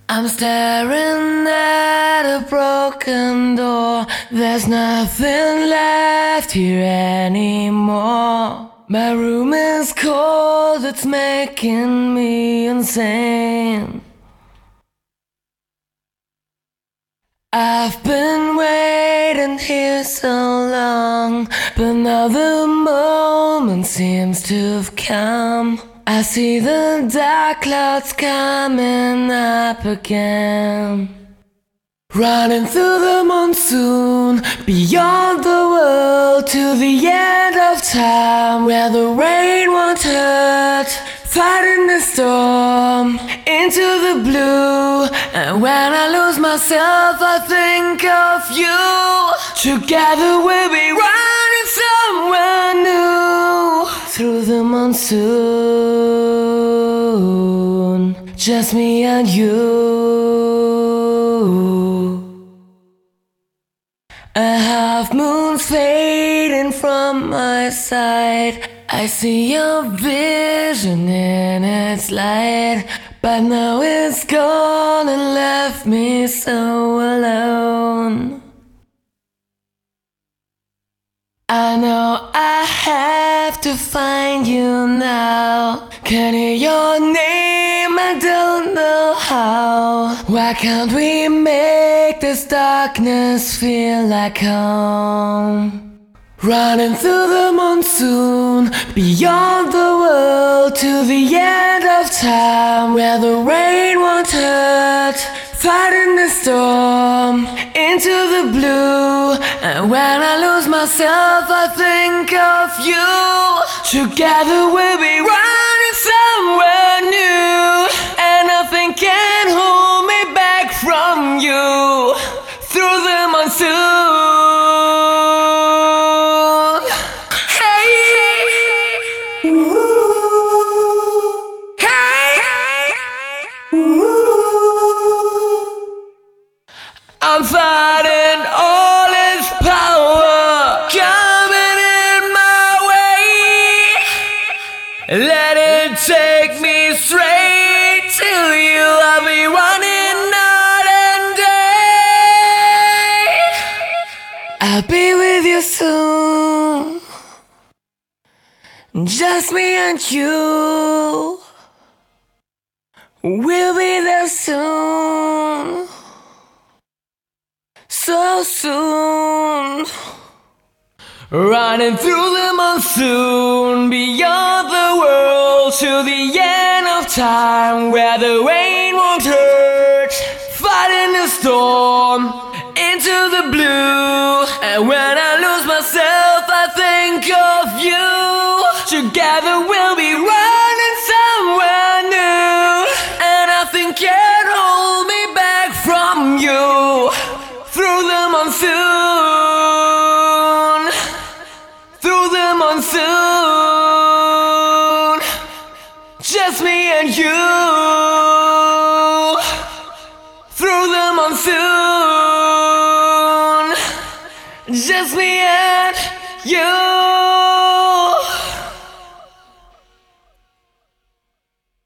I'm staring at a broken door. There's nothing left here anymore. My room is cold, it's making me insane. I've been waiting here so long, but now the moment seems to have come. I see the dark clouds coming up again. Running through the monsoon, beyond the world, to the end of time, where the rain won't hurt. Fighting the storm, into the blue. And when I lose myself, I think of you. Together we'll be running somewhere new. Through the monsoon, just me and you. A half moon's fading from my sight. I see your vision in its light, but now it's gone and left me so alone. I know I have to find you now. Can hear your name, I don't know how. Why can't we make this darkness feel like home? Running through the monsoon, beyond the world, to the end of time, where the rain won't hurt. Fighting the storm, into the blue. And when I lose myself, I think of you. Together we'll be running somewhere new, and nothing can hold me back from you. Through the monsoon. I'm fighting all its power coming in my way. Let it take me straight to you. I'll be running night and day. I'll be with you soon. Just me and you. We'll be there soon. So soon. Running through the monsoon, beyond the world, to the end of time, where the rain won't hurt. Fighting the storm, into the blue. And when I lose myself, I think of you. Together we'll be running somewhere new, and nothing can hold me back from you. Through the monsoon, through the monsoon, just me and you. Through the monsoon, just me and you.